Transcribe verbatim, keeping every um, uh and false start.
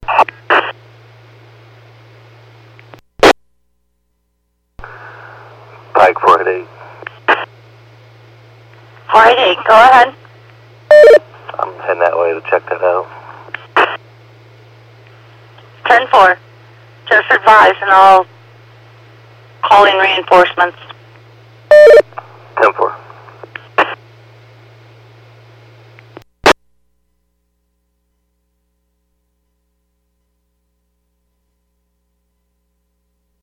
Pike four eight eight. four eight eight, go ahead. I'm heading that way to check that out. ten four. Just advise and I'll call in reinforcements. ten four.